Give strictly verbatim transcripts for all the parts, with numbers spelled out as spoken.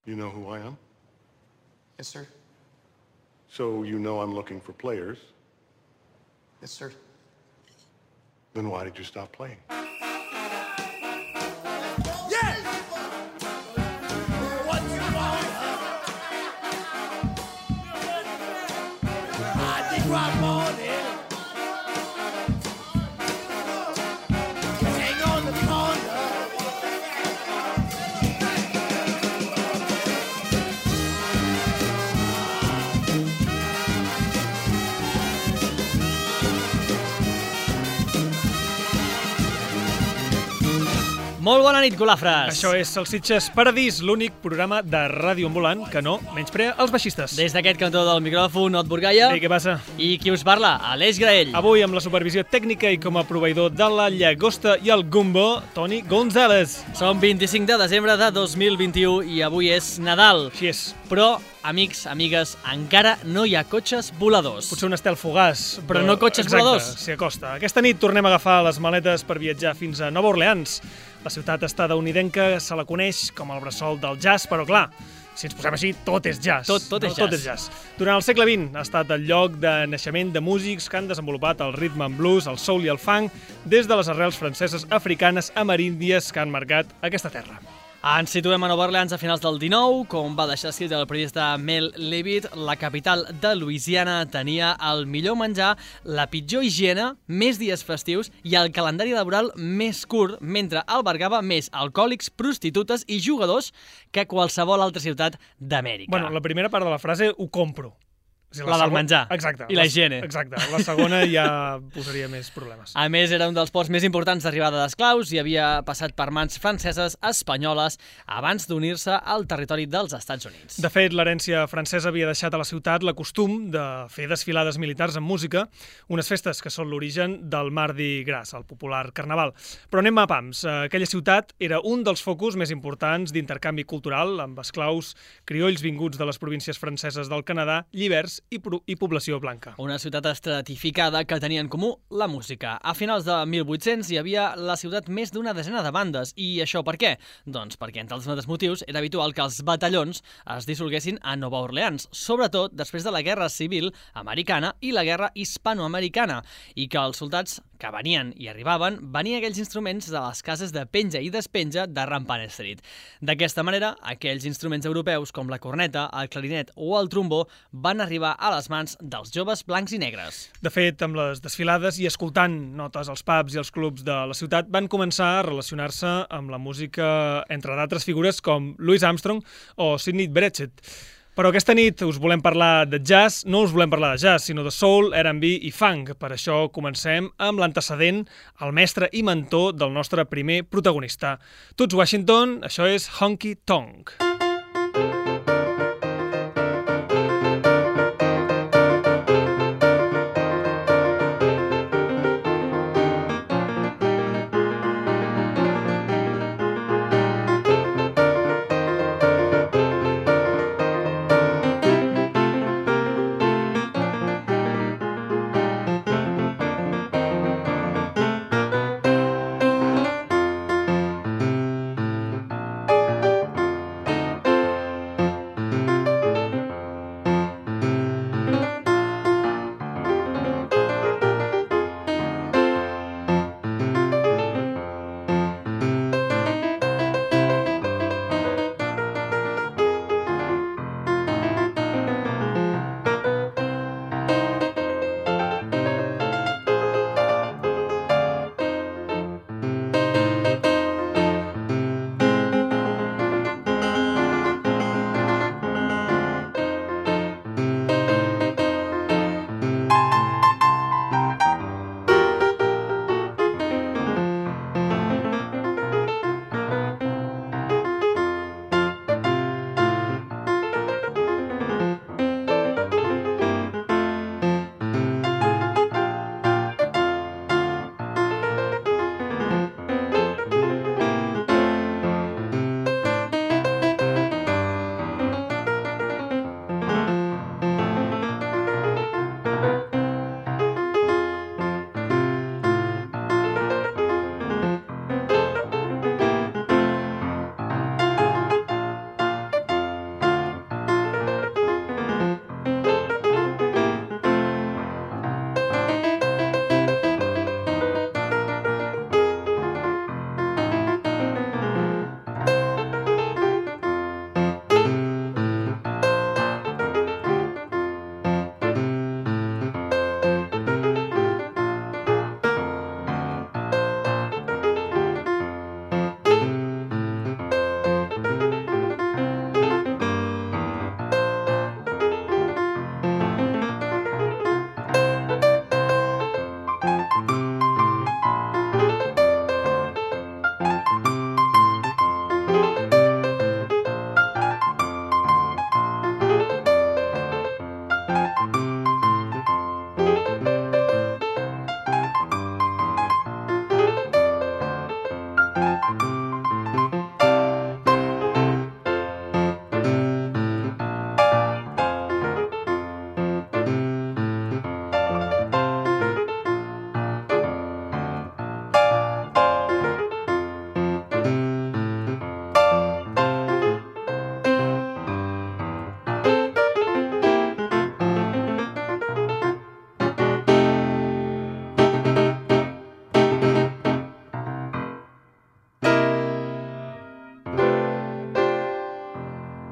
You know who I am? Yes, sir. So you know I'm looking for players. Yes, sir. Then why did you stop playing? Yeah! What you want? I think I'm on it. Hang on the corner. Molt bona nit, golafres! Això és Salsitxes Paradís, l'únic programa de ràdio ambulant que no menysprea els baixistes. Des d'aquest cantó del micròfon, Ot Burgaia. Ei, què passa? I qui us parla? Aleix Graell. Avui amb la supervisió tècnica i com a proveïdor de la llagosta i el gumbo, Toni González. Som vint-i-cinc de desembre de dos mil vint-i-u i avui és Nadal. Així és. Però, amics, amigues, encara no hi ha cotxes voladors. Potser un estel fugaç. Però no cotxes Exacte, voladors. s'hi acosta. Aquesta nit tornem a agafar les maletes per viatjar fins a Nova Orleans. La ciutat estadounidenca se la coneix com el bressol del jazz, però clar, si ens posem així, tot és jazz. Tot, tot és no? jazz. Tot és jazz. Durant el segle vint ha estat el lloc de naixement de músics que han desenvolupat el rhythm and blues, el soul i el funk, des de les arrels franceses, africanes, ameríndies que han marcat aquesta terra. Ens situem a Nova Orleans a finals del dinou, com va deixar escrit el periodista Mel Levitt. La capital de Louisiana tenia el millor menjar, la pitjor higiene, més dies festius i el calendari laboral més curt, mentre albergava més alcohòlics, prostitutes i jugadors que qualsevol altra ciutat d'Amèrica. Bueno, la primera part de la frase ho compro. O sigui, La del segon- menjar. Exacte. I la higiene. Exacte. La segona ja posaria més problemes. A més, era un dels ports més importants d'arribada d'esclaus i havia passat per mans franceses, espanyoles, abans d'unir-se al territori dels Estats Units. De fet, l'herència francesa havia deixat a la ciutat la costum de fer desfilades militars amb música, unes festes que són l'origen del Mardi Gras, el popular carnaval. Però anem a pams. Aquella ciutat era un dels focus més importants d'intercanvi cultural amb esclaus criolls vinguts de les províncies franceses del Canadà, lliberts i, i població blanca. Una ciutat estratificada que tenia en comú la música. A finals de mil vuit-cents hi havia la ciutat més d'una desena de bandes. I això per què? Doncs perquè, entre els altres motius, era habitual que els batallons es dissolguessin a Nova Orleans, sobretot després de la Guerra Civil Americana i la Guerra Hispanoamericana, i que els soldats que venien i arribaven venien aquells instruments de les cases de penja i despenja de Rampant Street. D'aquesta manera, aquells instruments europeus com la corneta, el clarinet o el trombó van arribar a les mans dels joves blancs i negres. De fet, amb les desfilades i escoltant notes als pubs i als clubs de la ciutat, van començar a relacionar-se amb la música, entre d'altres figures com Louis Armstrong o Sidney Bechet. Però aquesta nit us volem parlar de jazz, no us volem parlar de jazz, sinó de soul, R and B i funk. Per això comencem amb l'antecedent, el mestre i mentor del nostre primer protagonista. Tots Washington, això és Honky Tonk.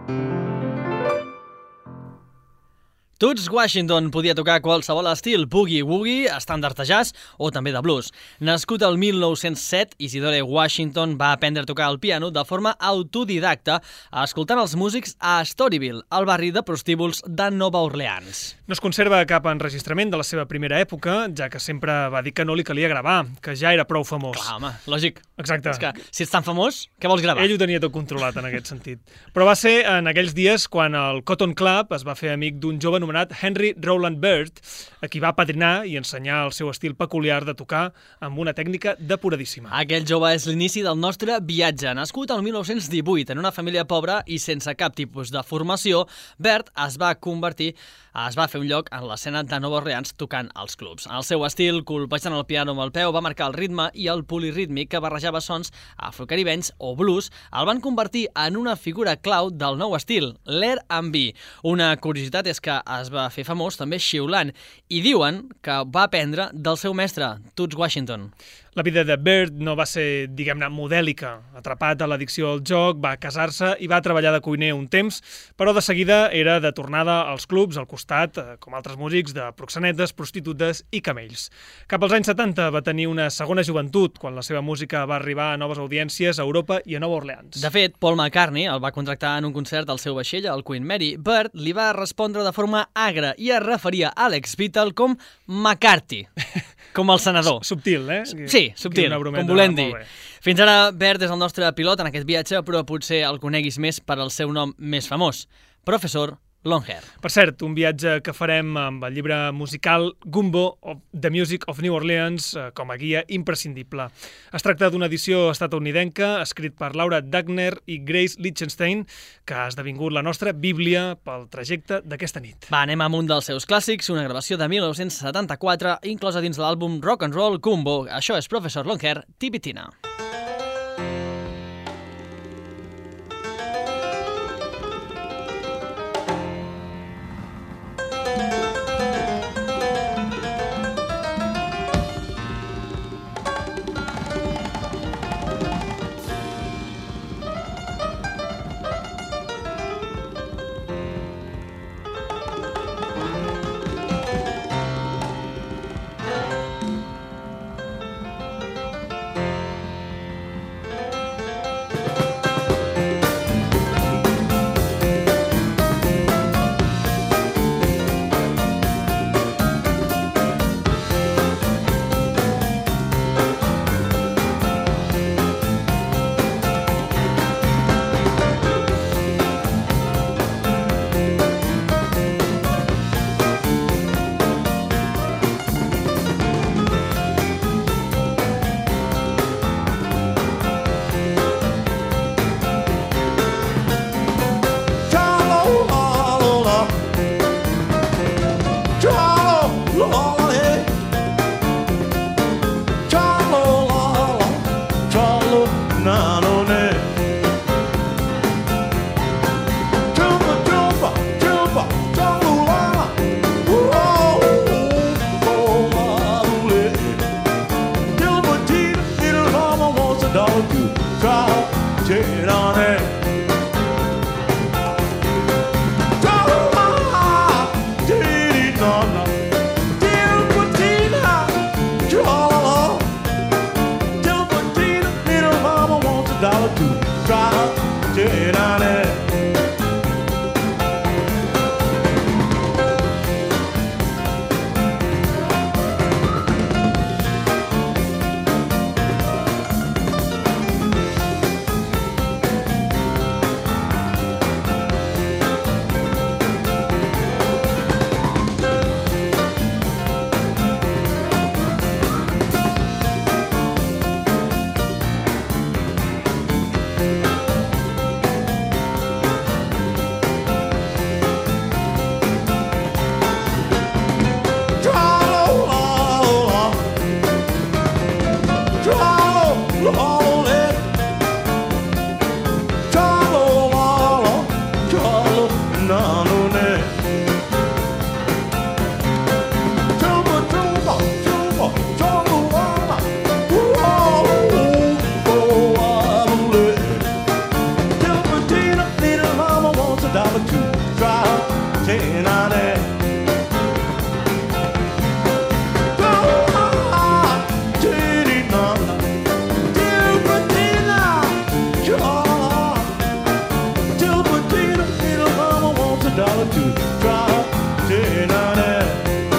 Toots Washington podia tocar qualsevol estil, boogie-woogie, estàndard de jazz o també de blues. Nascut el mil nou-cents set, Isidore Washington va aprendre a tocar el piano de forma autodidacta, escoltant els músics a Storyville, el barri de prostíbuls de Nova Orleans. No es conserva cap enregistrament de la seva primera època, ja que sempre va dir que no li calia gravar, que ja era prou famós. Clar, home, lògic. Exacte. És que si ets tan famós, què vols gravar? Ell ho tenia tot controlat en aquest sentit. Però va ser en aquells dies quan el Cotton Club es va fer amic d'un jove anomenat Henry Rowland Bird, a qui va padrinar i ensenyar el seu estil peculiar de tocar amb una tècnica depuradíssima. Aquell jove és l'inici del nostre viatge. Nascut el mil nou-cents divuit en una família pobra i sense cap tipus de formació, Bird es va convertir es va fer un lloc en l'escena de Nova Orleans tocant als clubs. El seu estil, colpejant el piano amb el peu, va marcar el ritme i el polirítmic que barrejava sons afrocaribenys o blues, el van convertir en una figura clau del nou estil, l'R and B. Una curiositat és que es va fer famós també xiulant i diuen que va aprendre del seu mestre, Toots Washington. La vida de Bird no va ser, diguem-ne, modèlica. Atrapat a l'addicció al joc, va casar-se i va treballar de cuiner un temps, però de seguida era de tornada als clubs al costat, com altres músics, de proxenetes, prostitutes i camells. Cap als anys setanta va tenir una segona joventut, quan la seva música va arribar a noves audiències a Europa i a Nova Orleans. De fet, Paul McCartney el va contractar en un concert al seu vaixell, el Queen Mary. Bird li va respondre de forma agra i es referia a Alex Beatle com McCarthy, com el senador. Subtil, eh? Sí, subtil, brometa, com volem dir. molt bé. Fins ara, Bird és el nostre pilot en aquest viatge, però potser el coneguis més per al seu nom més famós, Professor Longhair. Per cert, un viatge que farem amb el llibre musical Gumbo of The Music of New Orleans eh, com a guia imprescindible. Es tracta d'una edició estatunidenca escrit per Laura Dagner i Grace Lichtenstein, que ha esdevingut la nostra bíblia pel trajecte d'aquesta nit. Va, anem amb un dels seus clàssics, una gravació de mil nou-cents setanta-quatre, inclosa dins l'àlbum Rock and Roll Gumbo. Això és Professor Longhair, Tipitina. dollar to drop in on it.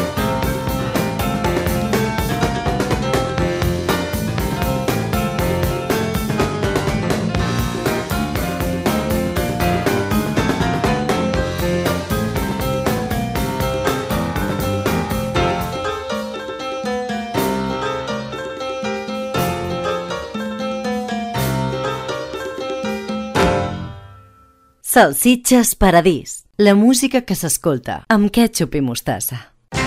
Salsitxes Paradís, la música que s'escolta amb quètxup i mostassa.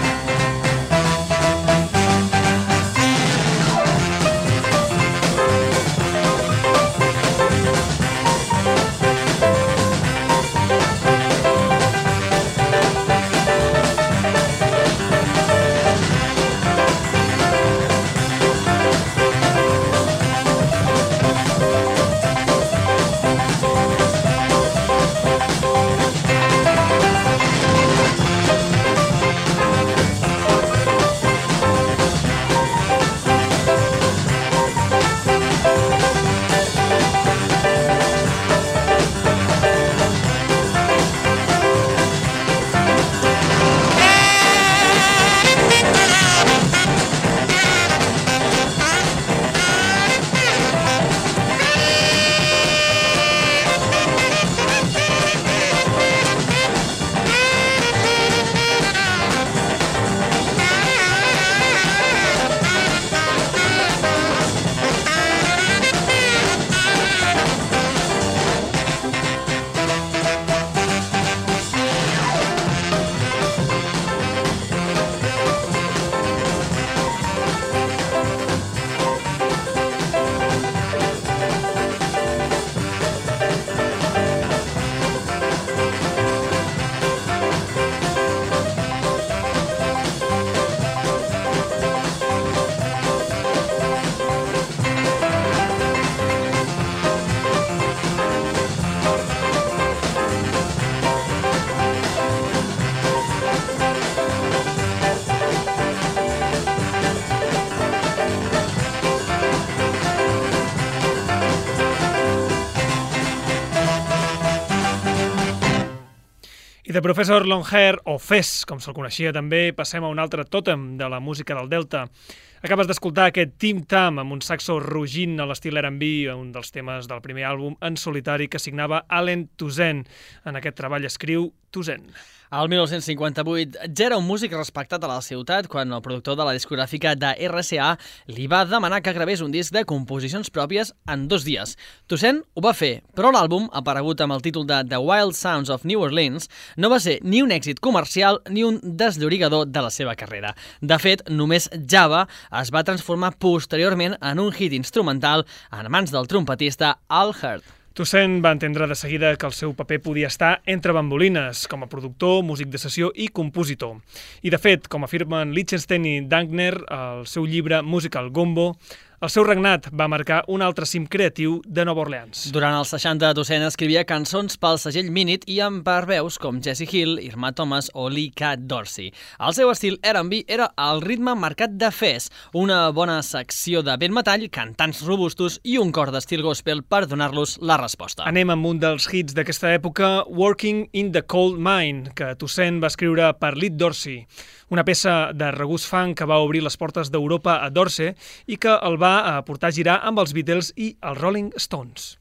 I de Professor Longhair, o Fez, com se'l coneixia també, passem a un altre tòtem de la música del Delta. Acabes d'escoltar aquest Tim Tam amb un saxo rugint a l'estil R and B, un dels temes del primer àlbum en solitari que signava Allen Toussaint. En aquest treball escriu Toussaint. El mil nou-cents cinquanta-vuit ja era un músic respectat a la ciutat quan el productor de la discogràfica de R C A li va demanar que gravés un disc de composicions pròpies en dos dies. Toussaint ho va fer, però l'àlbum, aparegut amb el títol de The Wild Sounds of New Orleans, no va ser ni un èxit comercial ni un desllorigador de la seva carrera. De fet, només Java es va transformar posteriorment en un hit instrumental en mans del trompetista Al Hirt. Toussaint va entendre de seguida que el seu paper podia estar entre bambolines, com a productor, músic de sessió i compositor. I de fet, com afirmen Lichtenstein i Dankner al seu llibre Musical Gumbo, el seu regnat va marcar un altre cim creatiu de Nova Orleans. Durant els seixanta, Toussaint escrivia cançons pel segell Minute i amb veus com Jessie Hill, Irma Thomas o Lee Cat Dorsey. El seu estil R and B era el ritme marcat de Fez, una bona secció de vent metall, cantants robustos i un cor d'estil gospel per donar-los la resposta. Anem amb un dels hits d'aquesta època, Working in the Coal Mine, que Toussaint va escriure per Lee Dorsey, una peça de regust funk que va obrir les portes d'Europa a Dorsey i que el va a portar a girar amb els Beatles i els Rolling Stones.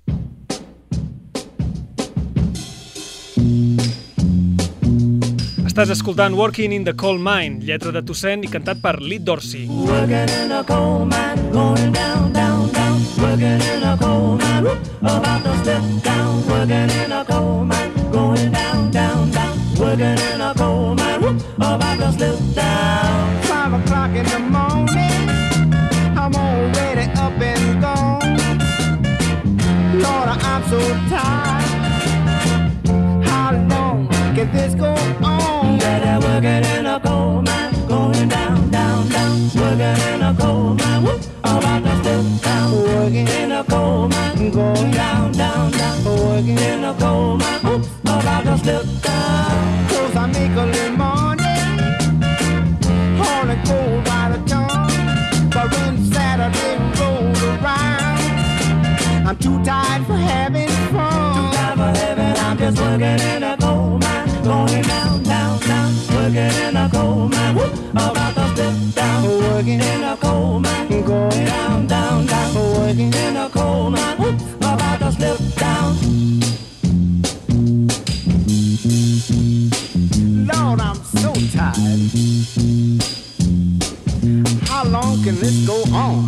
Estàs escoltant Working in the Coal Mine, lletra de Toussaint i cantat per Lee Dorsey. Working in a coal mine, going down, down, down. Working in a coal mine, whoop, about to slip down. Working in a coal mine, going down, down, down. Working in a coal mine, whoop, about to slip down. Five o'clock in the morning, I'm already up and gone. Lord, I'm so tired. How long can this go on? That I'm working in a coal mine, going down, down, down. Working in a coal mine, whoop, about to slip down. Working in a coal mine, going down, down, down. Working in a coal mine, whoop, about to slip down. Cause I make a little money, hauling coal by the ton. But when Saturday rolls around, I'm too tired for having fun. Too tired for having, I'm just working in a coal mine. going down, down, down, working in a coal mine. Whoop, about to slip down, working in a coal mine. Going down, down, down, working in a coal mine. Whoop, about to slip down. Lord, I'm so tired. How long can this go on?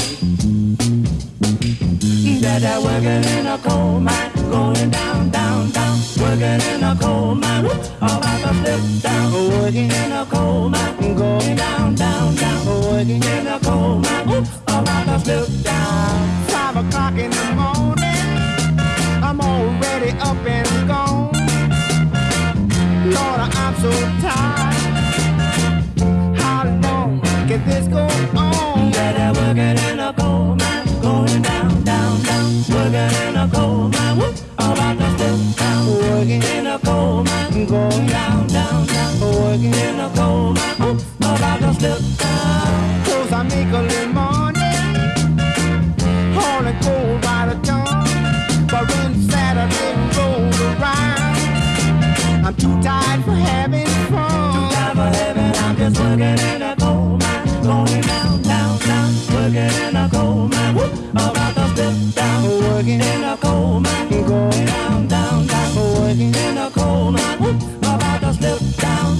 Dada working in a coal mine, going down, down, down, working in a coal mine, whoop, about to slip down, working in a coal mine, going down, down, down, working in a coal mine, whoop, about to slip down. Five o'clock in the morning, I'm already up and gone. Lord, I'm so tired. How long can this go on? Dada working in a coal mine, going down, down, down, working in a coal mine, whoop, about to slip down, working in a coal mine, going down, down, down, working in a coal mine, whoop, about to slip down. Cause I make a little money, hauling coal by the ton. But when Saturday rolls around, I'm too tired for having fun. Too tired for having, I'm just working in a coal mine, going down, down, down, working in a coal mine, whoop, about to slip down, working in a coal mine, going down, down, down, working in a coal mine, whoop, about to slip down.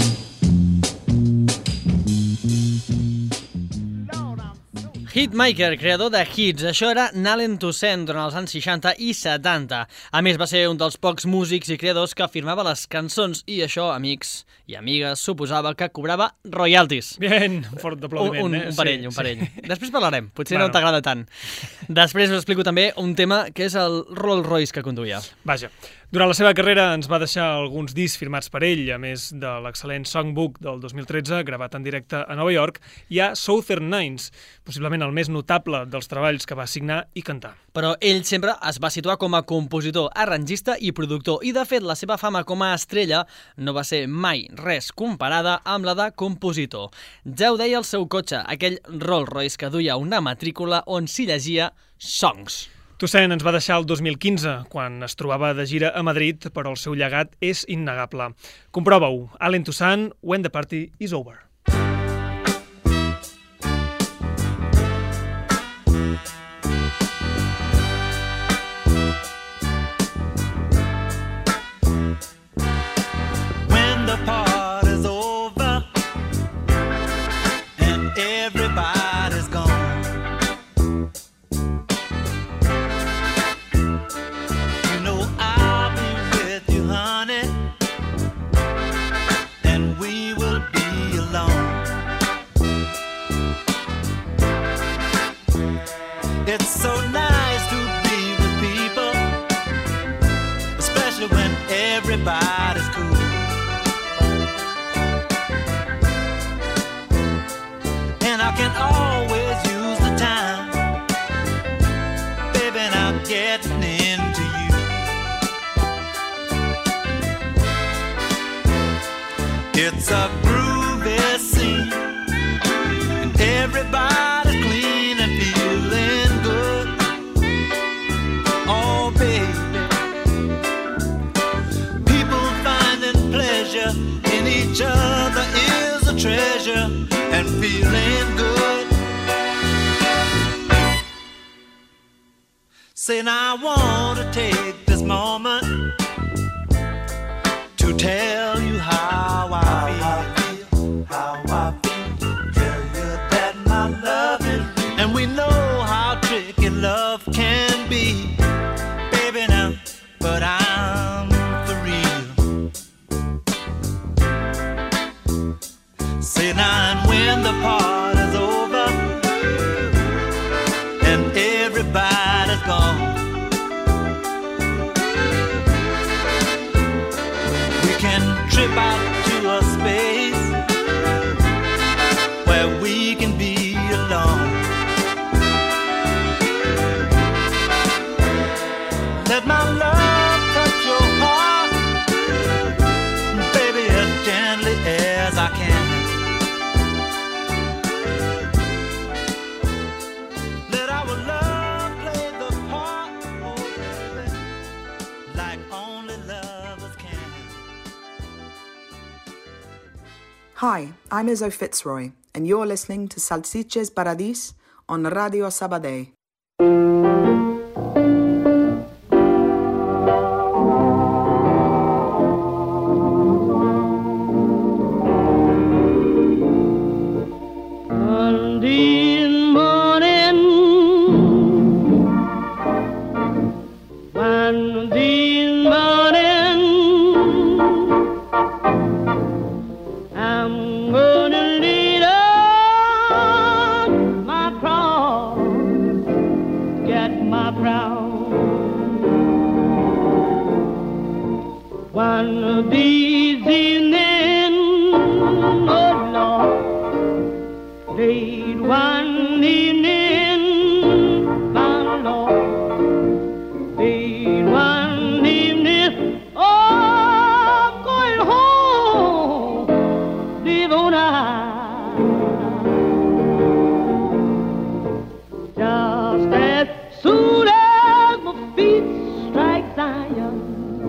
Hitmaker, creador de hits. Això era Nalen Toussaint durant els anys seixanta i setanta. A més, va ser un dels pocs músics i creadors que firmava les cançons i això, amics i amigues, suposava que cobrava royalties. Bien, un fort aplaudiment. Un, un, eh? un parell, sí, un parell. Sí. Després parlarem, potser bueno. no t'agrada tant. Després us explico també un tema que és el Rolls Royce que conduïa. Vaja. Durant la seva carrera ens va deixar alguns discs firmats per ell, a més de l'excel·lent Songbook del dos mil tretze, gravat en directe a Nova York, hi ha Southern Nines, possiblement el més notable dels treballs que va signar i cantar. Però ell sempre es va situar com a compositor, arrangista i productor, i de fet la seva fama com a estrella no va ser mai res comparada amb la de compositor. Ja ho deia el seu cotxe, aquell Rolls Royce que duia una matrícula on s'hi llegia Songs. Toussaint ens va deixar el dos mil quinze, quan es trobava de gira a Madrid, però el seu llegat és innegable. Comprova-ho, Allen Toussaint, When the Party is Over. When the party's over and everybody's gone, it's so nice to be with people, especially when everybody's cool. And I can always use the time, baby, now getting into you. It's a groovy scene, and everybody's clean and feeling good. Oh, baby, people finding pleasure in each other is a treasure, and feeling good. Saying I want to take this moment to tell you how I feel, how I feel, tell you that my love is real. And we know how tricky love can be, baby, now, but I'm for real. Say now, and when the party's over and everybody's gone, we can trip out to a space where we can be alone. Let my love touch your heart, baby, as gently as I can. Let our love play the part, oh baby, like only lovers can. Hi, I'm Izzo Fitzroy, and you're listening to Salsiches Paradis on Radio Sabadell. One of these evenings, oh Lord, late one evening, my Lord, late one evening, oh, I'm going home, leave on I, just as soon as my feet strike Zion.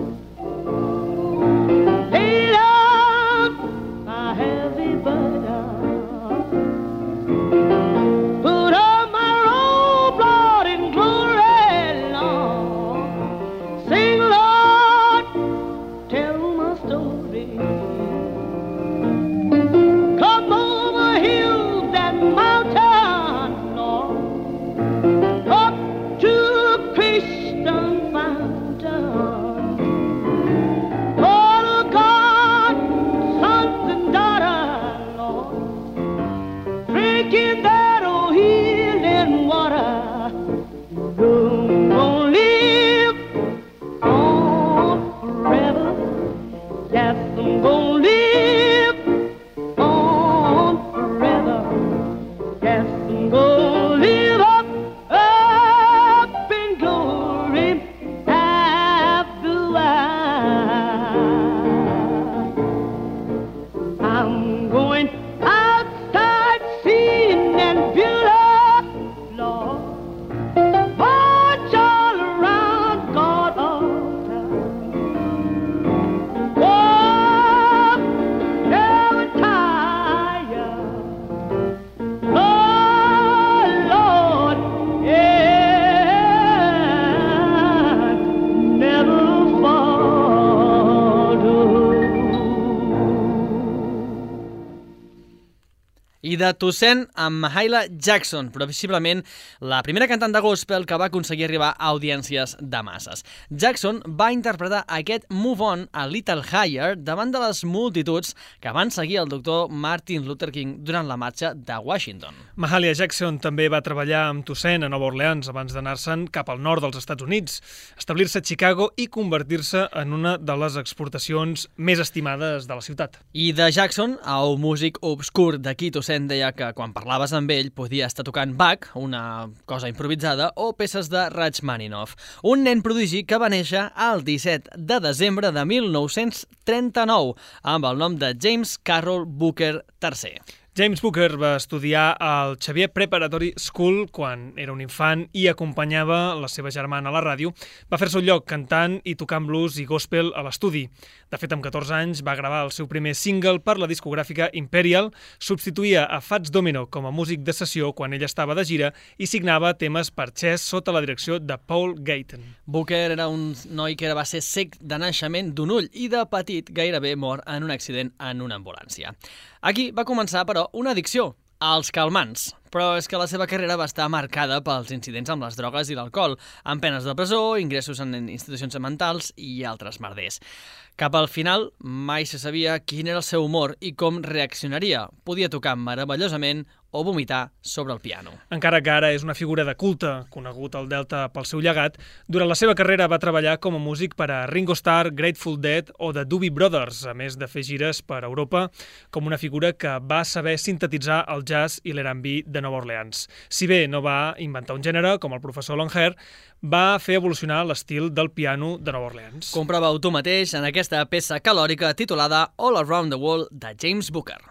I de Toussaint amb Mahalia Jackson, possiblement la primera cantant de gospel que va aconseguir arribar a audiències de masses. Jackson va interpretar aquest Move On a Little Higher davant de les multituds que van seguir el doctor Martin Luther King durant la marxa de Washington. Mahalia Jackson també va treballar amb Toussaint a Nova Orleans abans d'anar-se'n cap al nord dels Estats Units, establir-se a Chicago i convertir-se en una de les exportacions més estimades de la ciutat. I de Jackson, el músic obscur d'aquí Toussaint deia que quan parlaves amb ell podia estar tocant Bach, una cosa improvisada, o peces de Rachmaninoff. Un nen prodigi que va néixer el disset de desembre de mil nou-cents trenta-nou amb el nom de James Carroll Booker tercer. James Booker va estudiar al Xavier Preparatory School quan era un infant i acompanyava la seva germana a la ràdio. Va fer-se un lloc cantant i tocant blues i gospel a l'estudi. De fet, amb catorze anys va gravar el seu primer single per la discogràfica Imperial, substituïa a Fats Domino com a músic de sessió quan ell estava de gira i signava temes per Chess sota la direcció de Paul Gayton. Booker era un noi que va ser cec de naixement d'un ull i de petit gairebé mor en un accident en una ambulància. Aquí va començar, però, una addicció, als calmants. Però és que la seva carrera va estar marcada pels incidents amb les drogues i l'alcohol, amb penes de presó, ingressos en institucions mentals i altres merders. Cap al final, mai se sabia quin era el seu humor i com reaccionaria. Podia tocar meravellosament o vomitar sobre el piano. Encara que ara és una figura de culte, conegut al Delta pel seu llegat, durant la seva carrera va treballar com a músic per a Ringo Starr, Grateful Dead o The Doobie Brothers, a més de fer gires per Europa, com una figura que va saber sintetitzar el jazz i l'R and B de Nova Orleans. Si bé no va inventar un gènere, com el professor Longhair, va fer evolucionar l'estil del piano de Nova Orleans. Comprova-ho tu mateix en aquesta peça calòrica titulada All Around the World de James Booker.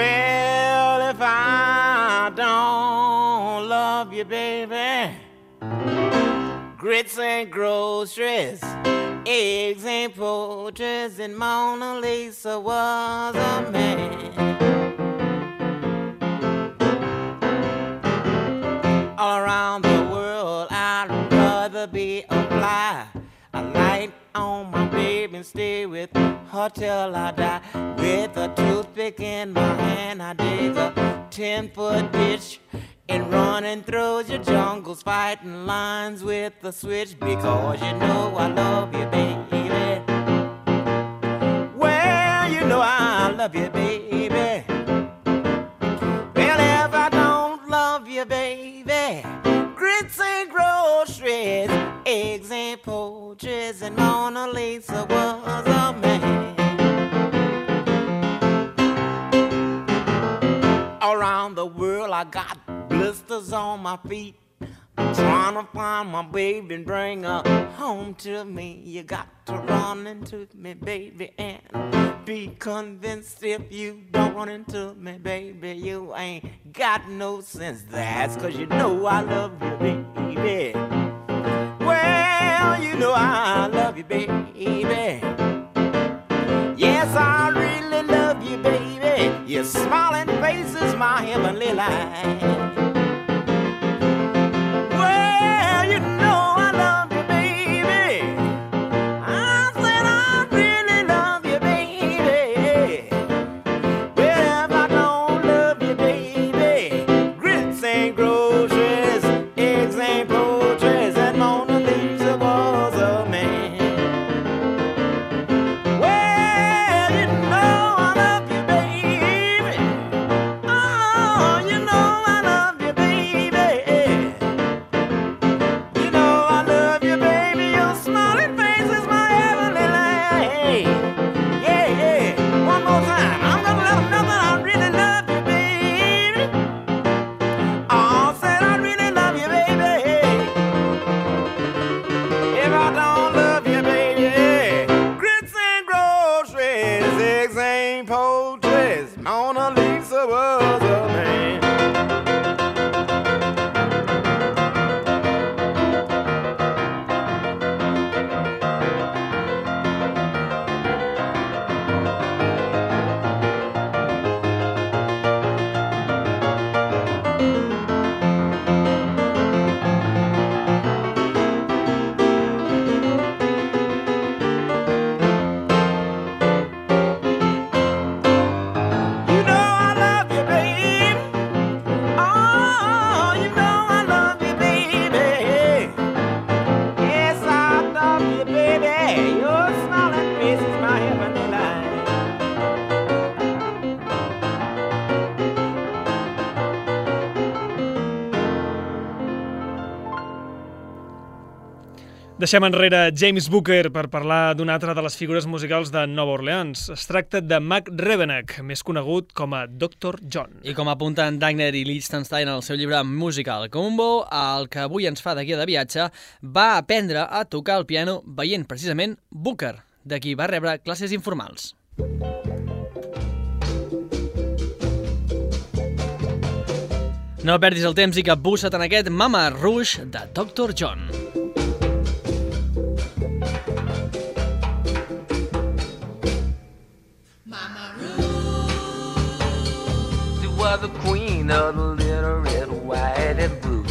Well, if I don't love you, baby, grits and groceries, eggs and poultries, and Mona Lisa was a man. All around the world, I'd rather be a fly, a light on my baby and stay with her till I die. With a toothpick in my hand, I dig a ten-foot ditch and running through your jungles, fighting lions with the switch, because you know I love you, baby. Well, you know I love you, baby. Well, if I don't love you, baby, grits and groceries, eggs and poultries, and Mona Lisa was a man. Around the world I got blisters on my feet, I'm trying to find my baby and bring her home to me. You got to run into me, baby, and be convinced. If you don't run into me, baby, you ain't got no sense. That's 'cause you know I love you, baby. Well, you know I love you, baby. Yes, I really love you, baby. Your smiling face is my heavenly light. Well, you know I love you, baby. I said I really love you, baby. Well, if I don't love you, baby, grits and groceries, eggs and poultries, and Mona Lisa was a man. Well, you know I love you, baby. Oh, you know I love you, baby. You know I love you, baby. Your smiling face is my heavenly light. Yeah, yeah. One more time. I'm gonna let 'em know that I really love you, baby. Oh, said I really love you, baby. If I don't love you, baby, grits and groceries, eggs and poultries, Mona Lisa was a man. You know I love you, baby. Oh, you know I love you, baby. Yes, I love you, baby. Your smiling face is my heavenly light. Deixem enrere James Booker per parlar d'una altra de les figures musicals de Nova Orleans. Es tracta de Mac Rebennack, més conegut com a doctor John. I com apunten Dagner i Lichtenstein en el seu llibre Musical Combo, el que avui ens fa de guia de viatge, va aprendre a tocar el piano veient precisament Booker, de qui va rebre classes informals. No perdis el temps i capbussa't en aquest Mama Rouge de doctor John. She was the queen of the little red, white, and blue.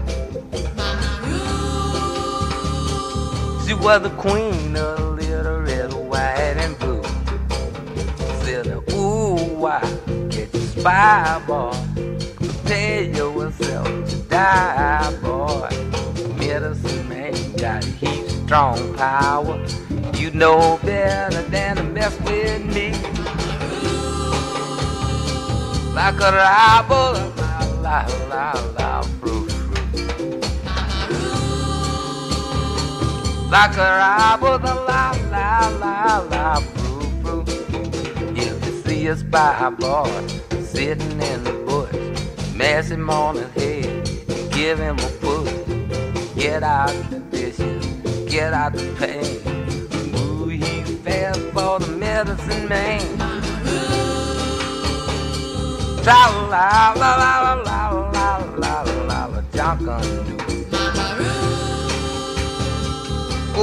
She was the queen of the little red, white, and blue. Said, ooh, why can't you spy, boy? Prepare yourself to die, boy. Medicine man got heat, strong power. You know better than to mess with me. Like a rival, la la la la, fruit, fruit. Like a rival, la la la la, fruit, fruit. If you see a spy boy sitting in the bush, mash him on his head, give him a push. Get out the dishes, get out the pain. Ooh, he's fast for the medicine man. Tra la la la la la la la la la, John Gunn do.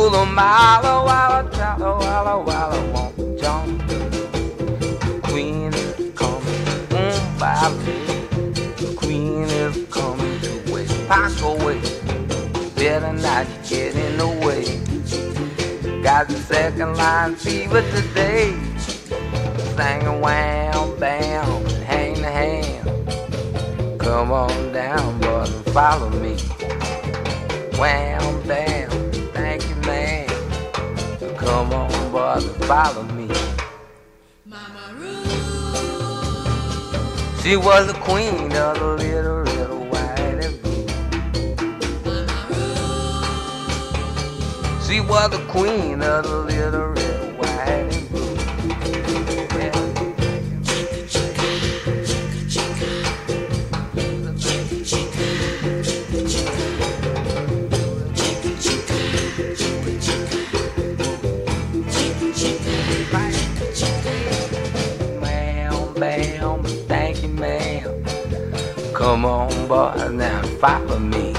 fool a mile, while I tell her, while I, while I won't jump. The queen is coming, mm, by me. The queen is coming to wait. Pack away, better not get in the way. Got the second line fever today. Singing wham, bam, hang the hand. Come on down, boy, and follow me. Wham, bam, thank you, man. Come on, boy, and follow me. Mama Ruth. She was the queen of the little, little white and blue. Mama Ruth. She was the queen of the little, little white and blue. Bam, thank you, ma'am. Come on, boy, now follow me.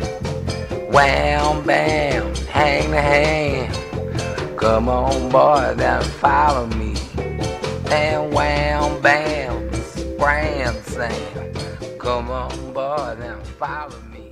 Wham, bam, hang the hand. Come on, boy, now follow me. And wham, bam, spram, Sam. Come on, boy, now follow me.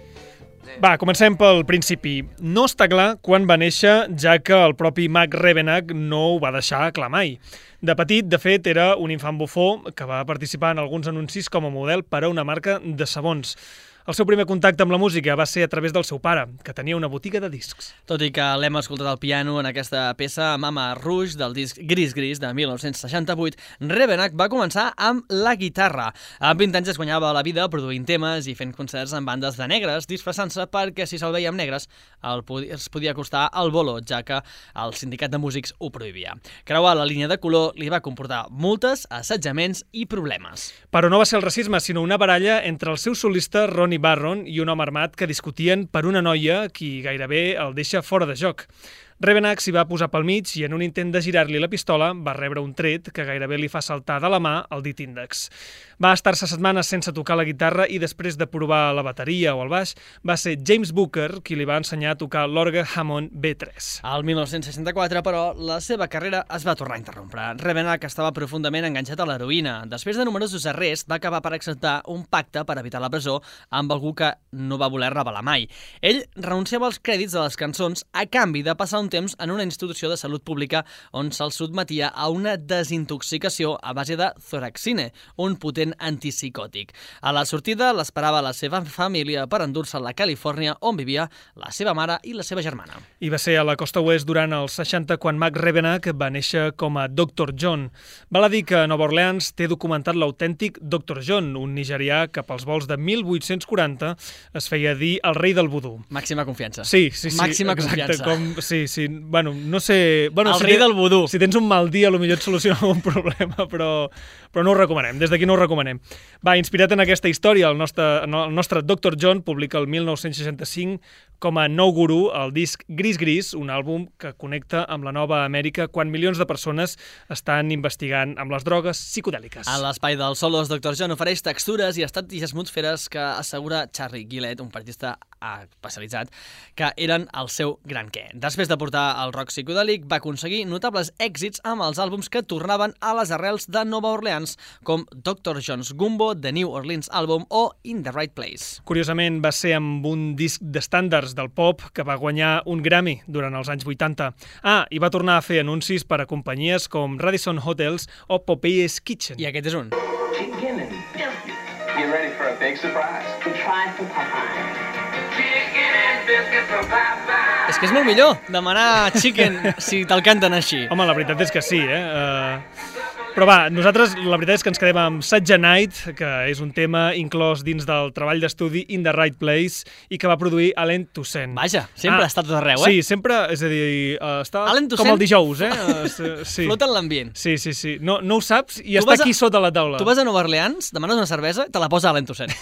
Va, comencem pel principi. No està clar quan va néixer, ja que el propi Mac Rebennack no ho va deixar clar mai. De petit, de fet, era un infant bufó que va participar en alguns anuncis com a model per a una marca de sabons. El seu primer contacte amb la música va ser a través del seu pare, que tenia una botiga de discs. Tot i que l'hem escoltat al piano en aquesta peça Mama Rouge del disc Gris Gris de mil nou-cents seixanta-vuit, Rebennack va començar amb la guitarra. Amb vint anys es guanyava la vida produint temes i fent concerts en bandes de negres, disfressant-se perquè si se'l veia amb negres el podia, es podia costar el bolo, ja que el sindicat de músics ho prohibia. Creuar la línia de color li va comportar multes, assetjaments i problemes. Però no va ser el racisme, sinó una baralla entre el seu solista Ronnie Barron i un home armat que discutien per una noia qui gairebé el deixa fora de joc. Rebennack s'hi va posar pel mig i en un intent de girar-li la pistola va rebre un tret que gairebé li fa saltar de la mà el dit índex. Va estar-se setmanes sense tocar la guitarra i després de provar la bateria o el baix va ser James Booker qui li va ensenyar a tocar l'orgue Hammond B tres. Al mil nou-cents seixanta-quatre, però, la seva carrera es va tornar a interrompre. Rebennack estava profundament enganxat a l'heroïna. Després de numerosos arrests, va acabar per acceptar un pacte per evitar la presó amb algú que no va voler revelar mai. Ell renunciava als crèdits de les cançons a canvi de passar un temps en una institució de salut pública on se'l sotmetia a una desintoxicació a base de Thoraxine, un potent antipsicòtic. A la sortida l'esperava la seva família per endur-se a la Califòrnia on vivia la seva mare i la seva germana. I va ser a la costa oest durant els seixanta quan Mac Rebennack va néixer com a doctor John. Val a dir que a Nova Orleans té documentat l'autèntic doctor John, un nigerià que pels vols de mil vuit-cents quaranta es feia dir el rei del vudú. Màxima confiança. Sí, sí, sí. Màxima exacte, confiança. Com, sí, sí. Bueno, no sé... Bueno, el si rei ten, del vudú. Si tens un mal dia, potser et soluciona un problema, però, però no ho recomanem. Des d'aquí no ho recomanem. Va, inspirat en aquesta història, el nostre, el nostre doctor John publica el mil nou-cents seixanta-cinc com a nou gurú el disc Gris Gris, un àlbum que connecta amb la nova Amèrica quan milions de persones estan investigant amb les drogues psicodèliques. A l'espai dels solos, doctor John ofereix textures i estats i atmosferes que assegura Charlie Gillett, un periodista especialitzat, que eren el seu gran què. Després de portar el rock psicodèlic, va aconseguir notables èxits amb els àlbums que tornaven a les arrels de Nova Orleans, com doctor John's Gumbo, The New Orleans Album o In the Right Place. Curiosament, va ser amb un disc d'estàndards del pop que va guanyar un Grammy durant els anys vuitanta. Ah, i va tornar a fer anuncis per a companyies com Radisson Hotels o Popeye's Kitchen. I aquest és un. Chicken and biscuits. Get ready for a big surprise. Try for Popeye. Chicken and biscuits for Popeye. És que és molt millor demanar chicken si te'l canten així. Home, la veritat és que sí, eh? Uh... Però va, nosaltres la veritat és que ens quedem amb Such a Night, que és un tema inclòs dins del treball d'estudi In the Right Place i que va produir Allen Toussaint. Vaja, sempre ah, ha estat tot arreu, eh? Sí, sempre, és a dir, uh, està Allen com el dijous, eh? Uh, sí. Flota en l'ambient. Sí, sí, sí. No, no ho saps i tu està aquí a... sota la taula. Tu vas a Nova Orleans, demanes una cervesa i te la posa Allen Toussaint.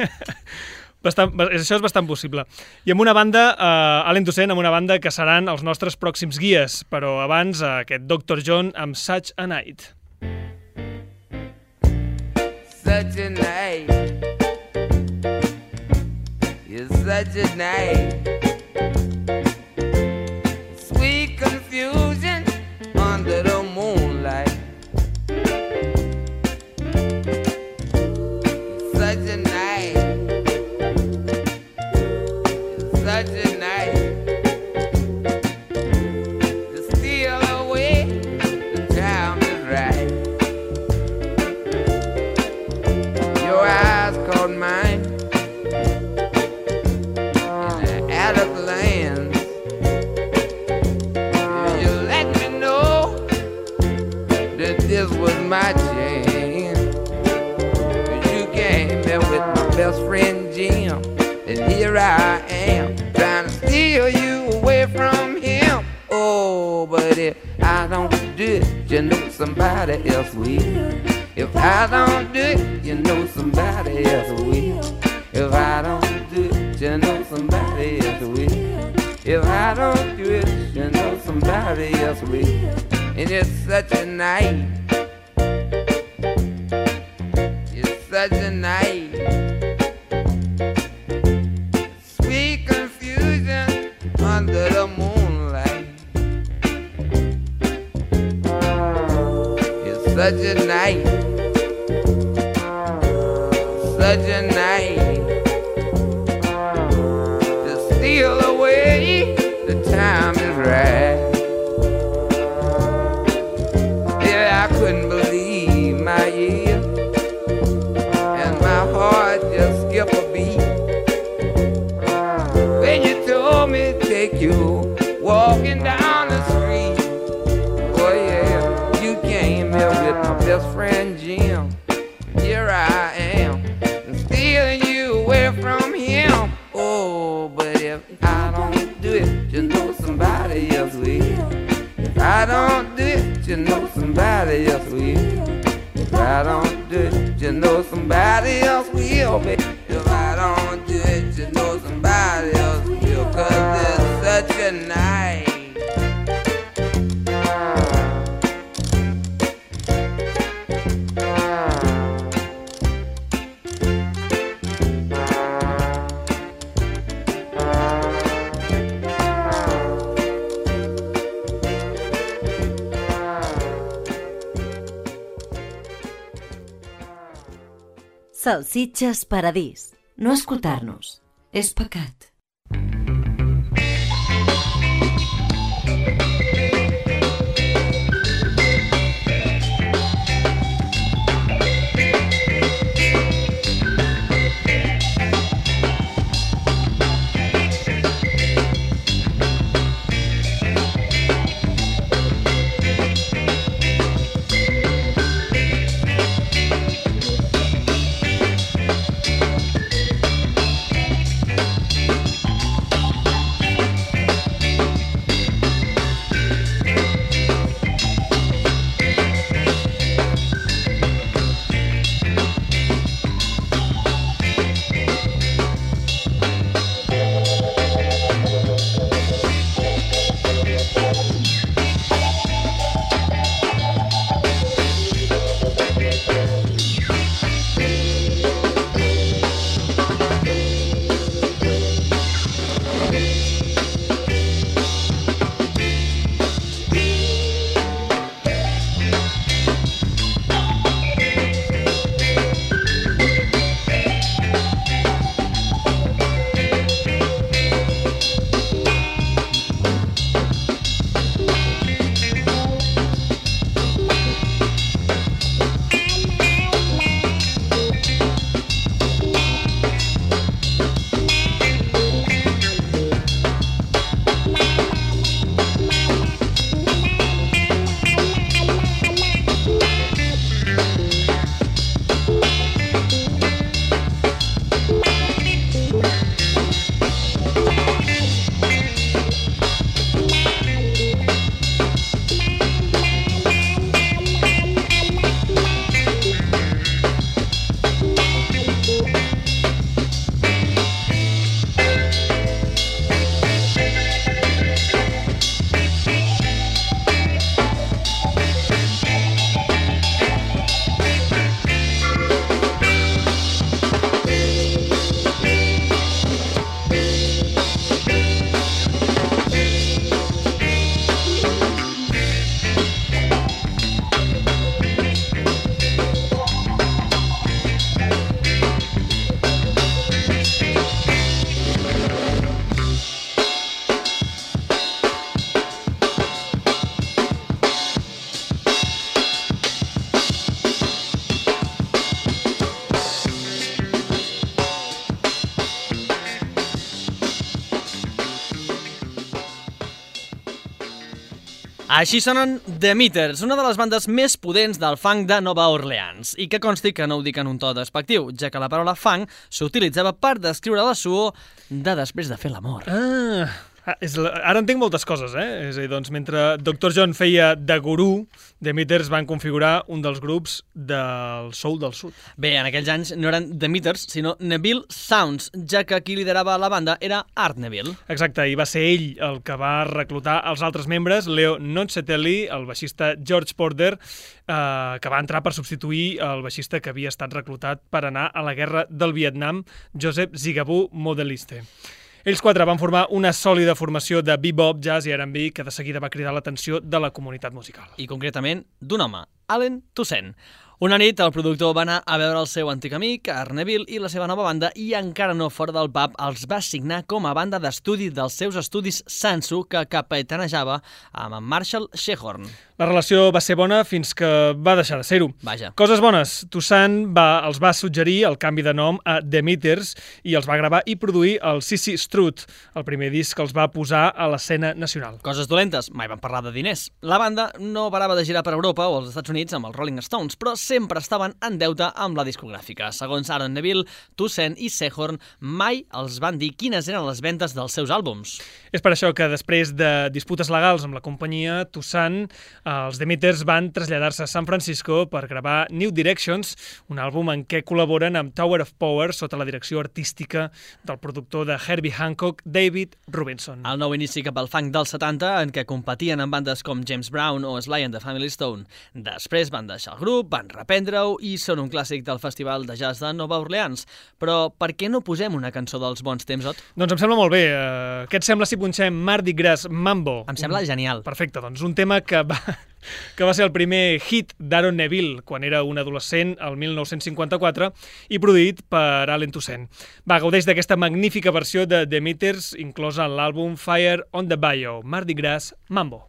Bastant, això és bastant possible. I amb una banda, uh, Allen Toussaint, amb una banda que seran els nostres pròxims guies, però abans uh, aquest doctor John amb Such a Night. Such a night, it's such a night. mine in the attic land. If you let me know that this was my chance, 'cause you came there with my best friend Jim, and here I am trying to steal you away from him. Oh, but if I don't do it, you know somebody else will. If I don't do it, you know somebody else will. If I don't do it, you know somebody else will. If I don't do it, you know somebody else will. And it's such a night. It's such a night. Sweet confusion under the moonlight. It's such a night. Such a night to steal away. The time is right. Yeah, I couldn't believe my ears, and my heart just skipped a beat when you told me to take you walking down the street. Oh yeah, you came here with my best friend Jim. Here I am, stealing you away from him. Oh, but if I don't do it, you know somebody else will. If I don't do it, you know somebody else will. If I don't do it, you know somebody else will, baby. If I don't do it, you know somebody else will. 'Cause it's such a night. Salsitxes Paradís. No escoltar-nos és pecat. Així sonen The Meters, una de les bandes més potents del funk de Nova Orleans, i que consti que no ho dic en un to despectiu, ja que la paraula funk s'utilitzava per descriure la suor de després de fer l'amor. Ah... Ah, és la... Ara entenc moltes coses, eh? És a dir, doncs, mentre doctor John feia de gurú, The Meters van configurar un dels grups del soul del sud. Bé, en aquells anys no eren The Meters, sinó Neville Sounds, ja que qui liderava la banda era Art Neville. Exacte, i va ser ell el que va reclutar els altres membres, Leo Nonchetelli, el baixista George Porter, eh, que va entrar per substituir el baixista que havia estat reclutat per anar a la guerra del Vietnam, Joseph Zigaboo Modeliste. Ells quatre van formar una sòlida formació de bebop, jazz i R and B que de seguida va cridar l'atenció de la comunitat musical. I concretament d'un home, Allen Toussaint. Una nit el productor va anar a veure el seu antic amic, Art Neville, i la seva nova banda, i encara no fora del pub els va signar com a banda d'estudi dels seus estudis Sansu, que capitanejava amb en Marshall Shehorn. La relació va ser bona fins que va deixar de ser-ho. Vaja. Coses bones. Toussaint va, els va suggerir el canvi de nom a The Meters i els va gravar i produir el Sissy Strut, el primer disc que els va posar a l'escena nacional. Coses dolentes, mai van parlar de diners. La banda no parava de girar per Europa o als Estats Units amb els Rolling Stones, però sempre estaven en deute amb la discogràfica. Segons Aaron Neville, Toussaint i Shehorn mai els van dir quines eren les ventes dels seus àlbums. És per això que després de disputes legals amb la companyia, Toussaint, els The Meters van traslladar-se a San Francisco per gravar New Directions, un àlbum en què col·laboren amb Tower of Power sota la direcció artística del productor de Herbie Hancock, David Rubinson. El nou inici cap al funk dels setanta, en què competien amb bandes com James Brown o Sly and the Family Stone. Després van deixar el grup, van reprendre-ho i són un clàssic del Festival de Jazz de Nova Orleans. Però per què no posem una cançó dels bons temps, Ot? Doncs em sembla molt bé. Uh, què et sembla si punxem Mardi Gras Mambo? Em sembla un... genial. Perfecte, doncs un tema que va... que va ser el primer hit d'Aaron Neville quan era un adolescent el mil nou-cents cinquanta-quatre i produït per Allen Toussaint. Va, gaudeix d'aquesta magnífica versió de The Meters inclosa en l'àlbum Fire on the Bayou, Mardi Gras Mambo.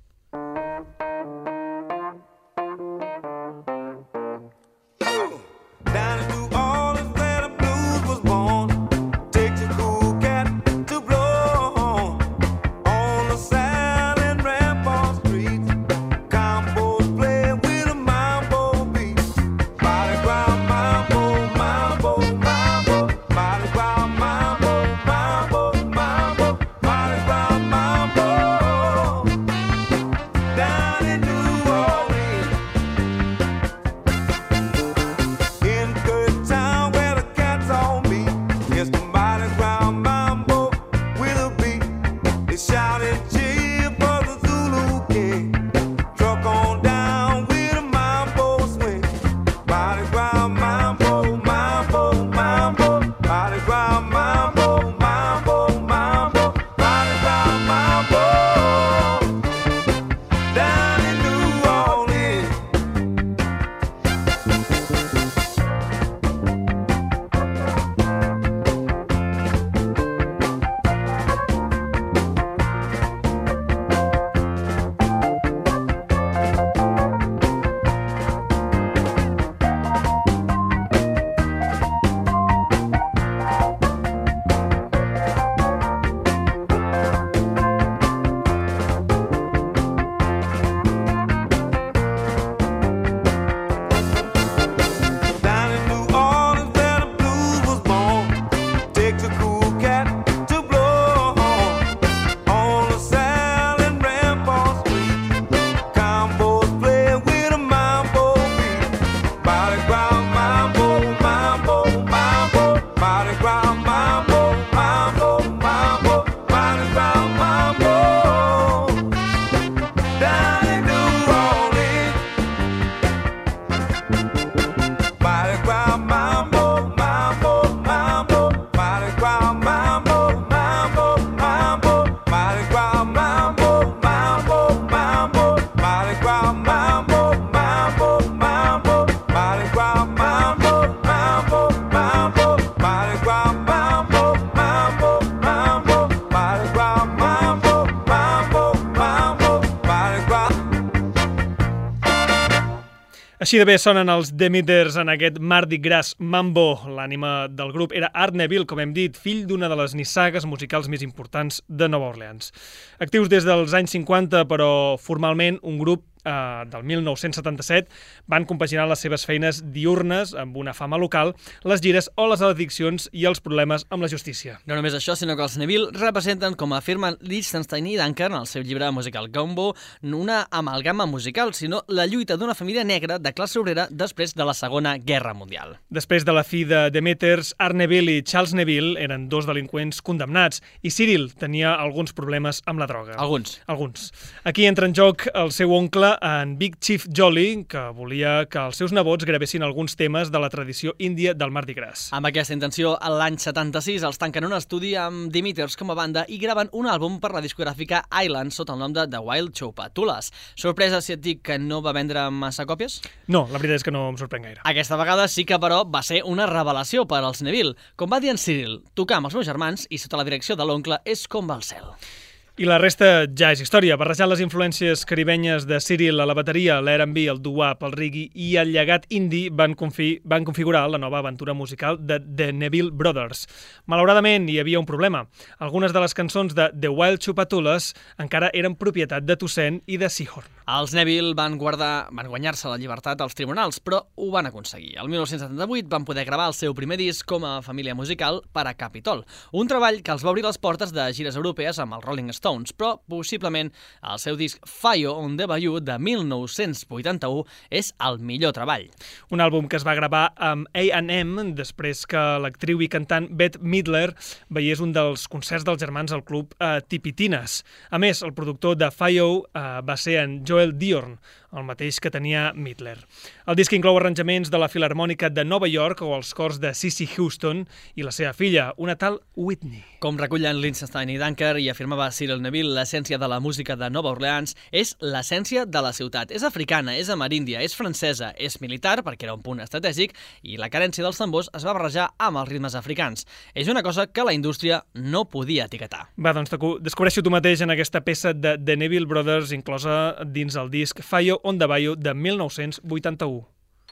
Així de bé sonen els The Meters en aquest Mardi Gras Mambo. L'ànima del grup era Art Neville, com hem dit, fill d'una de les nissagues musicals més importants de Nova Orleans. Actius des dels anys cinquanta, però formalment un grup Uh, del mil nou-cents setanta-set, van compaginar les seves feines diurnes amb una fama local, les gires o les addiccions i els problemes amb la justícia. No només això, sinó que els Neville representen, com afirmen Lichtenstein i Duncan en el seu llibre musical Gumbo, no una amalgama musical, sinó la lluita d'una família negra de classe obrera després de la Segona Guerra Mundial. Després de la fi de The Meters, Art Neville i Charles Neville eren dos delinqüents condemnats i Cyril tenia alguns problemes amb la droga. Alguns. Alguns. Aquí entra en joc el seu oncle, en Big Chief Jolly, que volia que els seus nebots gravessin alguns temes de la tradició índia del Mardi Gras. Amb aquesta intenció, l'any setanta-sis els tanquen un estudi amb The Meters com a banda i graven un àlbum per la discogràfica Island sota el nom de The Wild Chupatulas. Sorpresa si et dic que no va vendre massa còpies? No, la veritat és que no em sorprèn gaire. Aquesta vegada sí que, però, va ser una revelació per als Neville. Com va dir en Cyril, tocar amb els meus germans i sota la direcció de l'oncle és com va al cel. I la resta ja és història. Barrejant les influències caribenyes de Cyril a la bateria, l'R and B, el doo-wop, el reggae i el llegat indi van, confi van configurar la nova aventura musical de The Neville Brothers. Malauradament, hi havia un problema. Algunes de les cançons de The Wild Chupatulas encara eren propietat de Toussaint i de Seahorn. Els Neville van guardar, van guanyar-se la llibertat als tribunals, però ho van aconseguir. El mil nou-cents setanta-vuit van poder gravar el seu primer disc com a família musical per a Capitol, un treball que els va obrir les portes de gires europees amb els Rolling Stones, però possiblement el seu disc Fire on the Bayou de mil nou-cents vuitanta-u és el millor treball. Un àlbum que es va gravar amb A and M després que l'actriu i cantant Bette Midler veiés un dels concerts dels germans al club eh, Tipitinas. A més, el productor de Fire eh, va ser en Joel Diorn, el mateix que tenia Midler. El disc inclou arranjaments de la Filarmònica de Nova York o els cors de Cissy Houston i la seva filla, una tal Whitney. Com recullen Lichtenstein i Duncan i afirmava Cyril Neville, l'essència de la música de Nova Orleans és l'essència de la ciutat. És africana, és ameríndia, és francesa, és militar, perquè era un punt estratègic, i la carència dels tambors es va barrejar amb els ritmes africans. És una cosa que la indústria no podia etiquetar. Va, doncs descobreixo tu mateix en aquesta peça de The Neville Brothers inclosa dins el disc Fire on the Bayou de mil nou-cents vuitanta-u.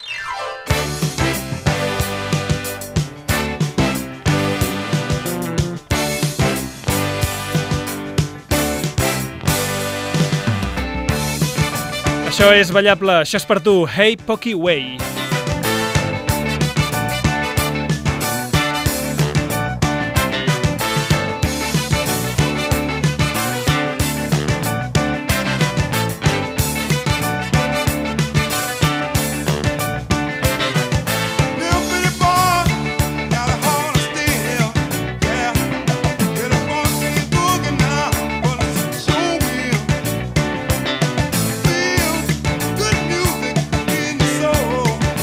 Això és ballable, això és per tu, Hey Pokey Way. Good music in the soul.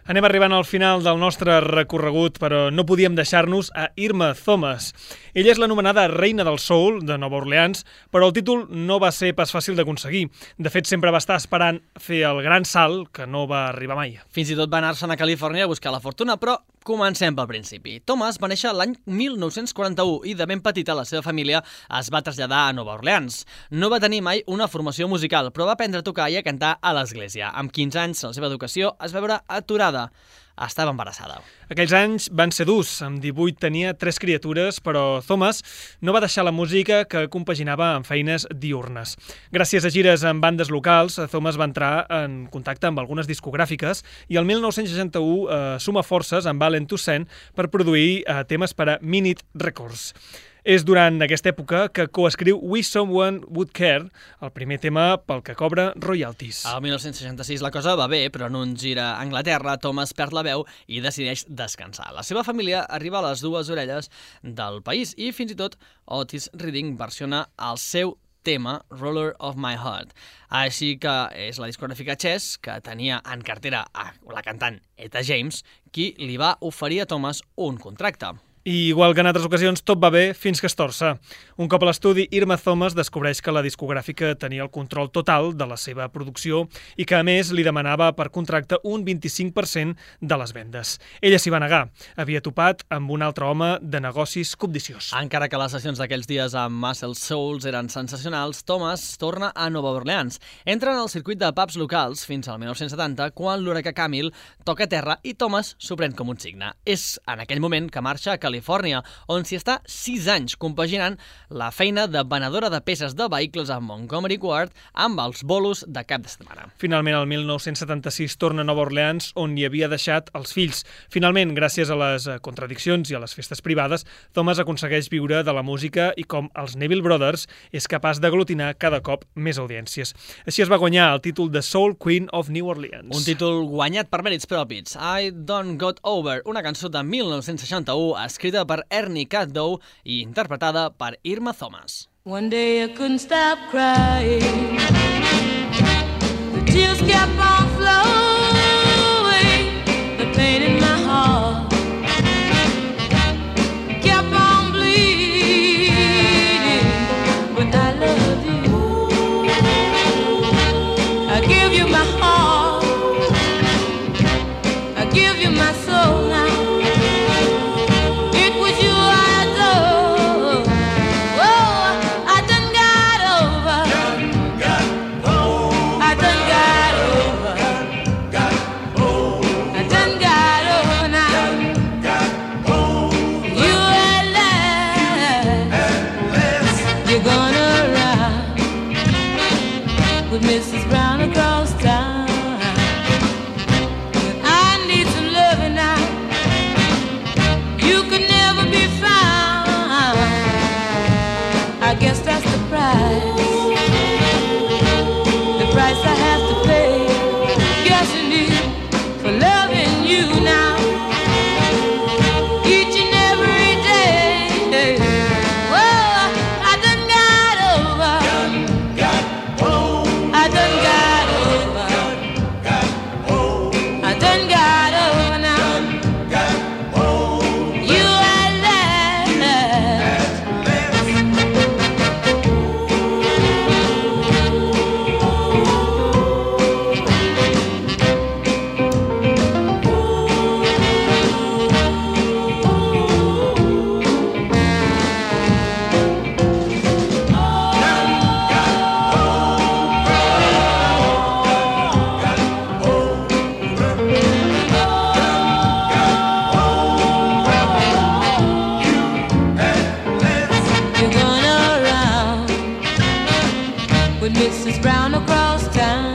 Anem arribant al final del nostre recorregut, però no podíem deixar-nos a Irma Thomas. Ella és l'anomenada reina del soul de Nova Orleans, però el títol no va ser pas fàcil d'aconseguir. De fet, sempre va estar esperant fer el gran salt, que no va arribar mai. Fins i tot va anar-se'n a Califòrnia a buscar la fortuna, però comencem pel principi. Thomas va néixer l'any mil nou-cents quaranta-u i de ben petita la seva família es va traslladar a Nova Orleans. No va tenir mai una formació musical, però va aprendre a tocar i a cantar a l'església. Amb quinze anys la seva educació es va veure aturada. Estava embarassada. Aquells anys van ser durs. Amb divuit tenia tres criatures, però Thomas no va deixar la música, que compaginava amb feines diurnes. Gràcies a gires en bandes locals, Thomas va entrar en contacte amb algunes discogràfiques i el mil nou-cents seixanta-u eh, suma forces amb Allen Toussaint per produir eh, temes per a Minute Records. És durant aquesta època que coescriu We Someone Would Care, el primer tema pel que cobra royalties. Al mil nou-cents seixanta-sis la cosa va bé, però en un gir a Anglaterra, Thomas perd la veu i decideix descansar. La seva família arriba a les dues orelles del país i fins i tot Otis Redding versiona el seu tema Roller of My Heart. Així que és la discogràfica Chess, que tenia en cartera a la cantant Etta James, qui li va oferir a Thomas un contracte. I igual que en altres ocasions, tot va bé fins que es torça. Un cop a l'estudi, Irma Thomas descobreix que la discogràfica tenia el control total de la seva producció i que, a més, li demanava per contracte un vint-i-cinc per cent de les vendes. Ella s'hi va negar. Havia topat amb un altre home de negocis cobdiciós. Encara que les sessions d'aquells dies amb Muscle Souls eren sensacionals, Thomas torna a Nova Orleans. Entra en el circuit de pubs locals fins al mil nou-cents setanta, quan l'huracà Camille toca terra i Thomas s'ho pren com un signe. És en aquell moment que marxa a Califòrnia, on s'hi està sis anys compaginant la feina de venedora de peces de vehicles a Montgomery Ward amb els bolos de cap de setmana. Finalment, el mil nou-cents setanta-sis torna a Nova Orleans, on hi havia deixat els fills. Finalment, gràcies a les contradiccions i a les festes privades, Thomas aconsegueix viure de la música i, com els Neville Brothers, és capaç d'aglutinar cada cop més audiències. Així es va guanyar el títol de Soul Queen of New Orleans. Un títol guanyat per mèrits propis. I Don't Got Over, una cançó de mil nou-cents seixanta-u, escrita per Ernie Caddow i interpretada per Irma Thomas. One day I couldn't stop crying. The tears kept on flowing. The pain in my heart kept on bleeding. But I love you. I give you my heart. I give you my soul now. Missus Brown across town. When I need some loving now, you could never be found. I guess that's the price, the price I have to pay. Yes, indeed, for loving you now, each and every day. Whoa, I done got over. I done got over. I done got over now. You at last. With Missus Brown across town.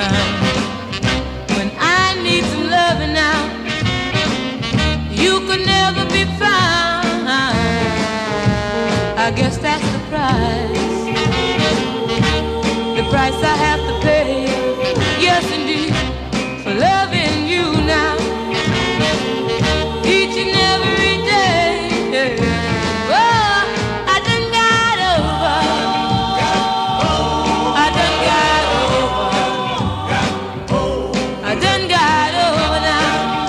When I need some loving now, you could never be found. I guess that's the price, the price I have to pay. Yes, indeed, for loving you now, each and every day. Oh, I done got over. I done got over. I done got over now.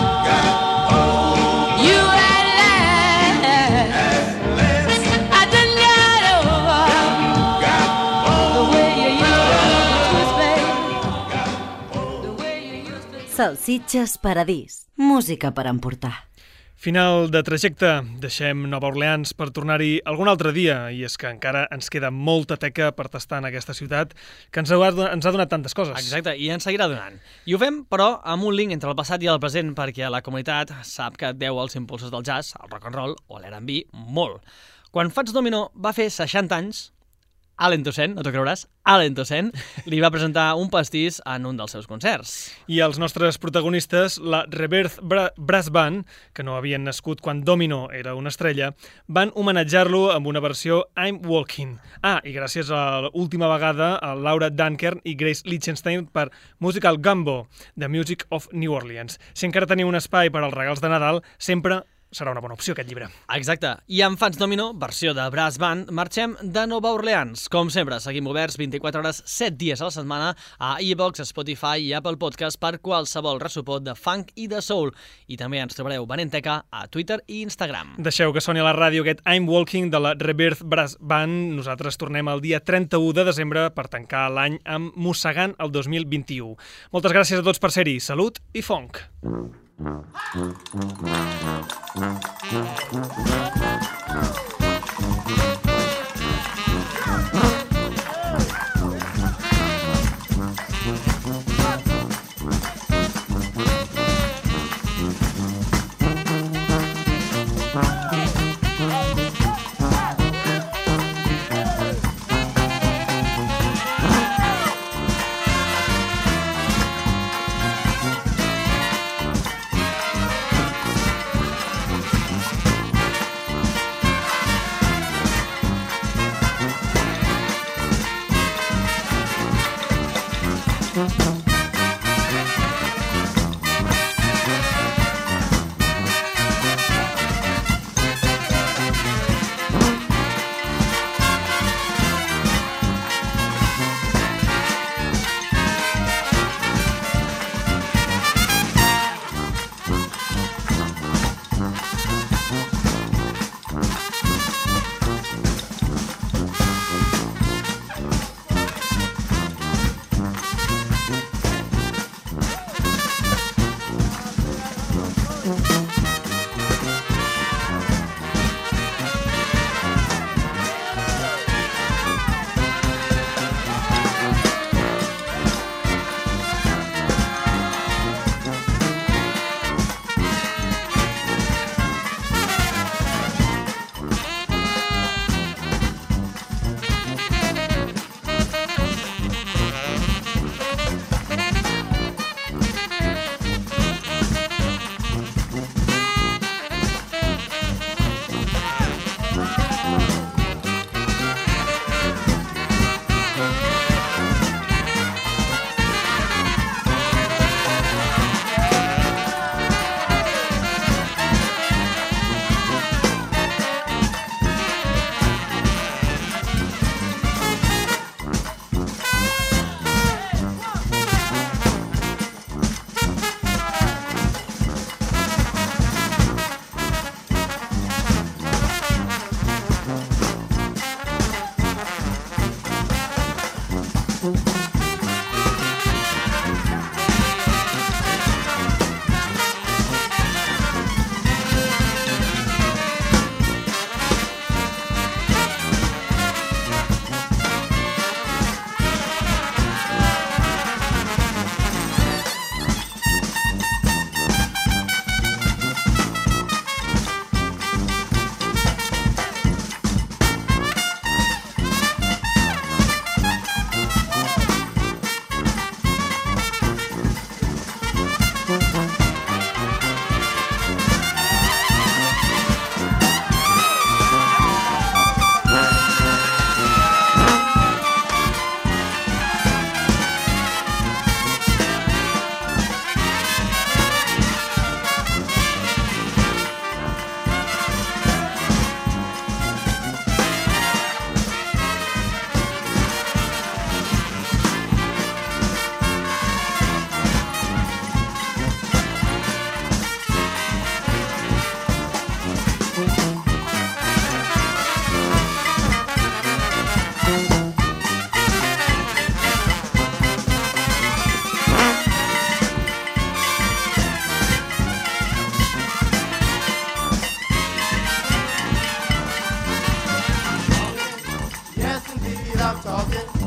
Salsitxes Paradís. Música per emportar. Final de trajecte. Deixem Nova Orleans per tornar-hi algun altre dia, i és que encara ens queda molta teca per tastar en aquesta ciutat que ens ha, ens ha donat tantes coses. Exacte, i ens seguirà donant. I ho fem, però, amb un link entre el passat i el present, perquè la comunitat sap que deu als impulsors del jazz, el rock and roll o l'R and B molt. Quan Fats Domino va fer seixanta anys, Allen Toussaint, no t'ho creuràs, Allen Toussaint li va presentar un pastís en un dels seus concerts. I els nostres protagonistes, la Rebirth Bra Brass Band, que no havien nascut quan Domino era una estrella, van homenatjar-lo amb una versió I'm Walking. Ah, i gràcies a l'última vegada a Laura Dunkern i Grace Lichtenstein per Musical Gumbo, The Music of New Orleans. Si encara teniu un espai per als regals de Nadal, sempre serà una bona opció aquest llibre. Exacte. I amb Fats Domino, versió de Brass Band, marxem de Nova Orleans. Com sempre, seguim oberts vint-i-quatre hores, set dies a la setmana a iVoox, Spotify i Apple Podcast per qualsevol ressuport de funk i de soul. I també ens trobareu venent teca a Twitter i Instagram. Deixeu que soni a la ràdio aquest I'm Walking de la Rebirth Brass Band. Nosaltres tornem el dia trenta-u de desembre per tancar l'any amb Mossegant el dos mil vint-i-u. Moltes gràcies a tots per ser-hi. Salut i funk!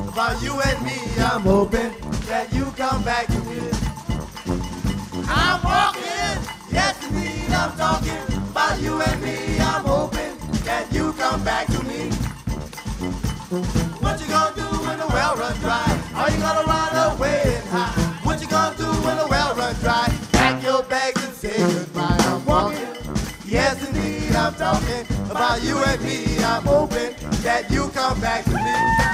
about you and me. I'm hoping that you come back to me. I'm walking, yes indeed, I'm talking about you and me. I'm hoping that you come back to me. What you gonna do when the well runs dry? Are you gonna run away and hide? What you gonna do when the well runs dry? Pack your bags and say goodbye. I'm walking, yes indeed, I'm talking about you and me. I'm hoping that you come back to me.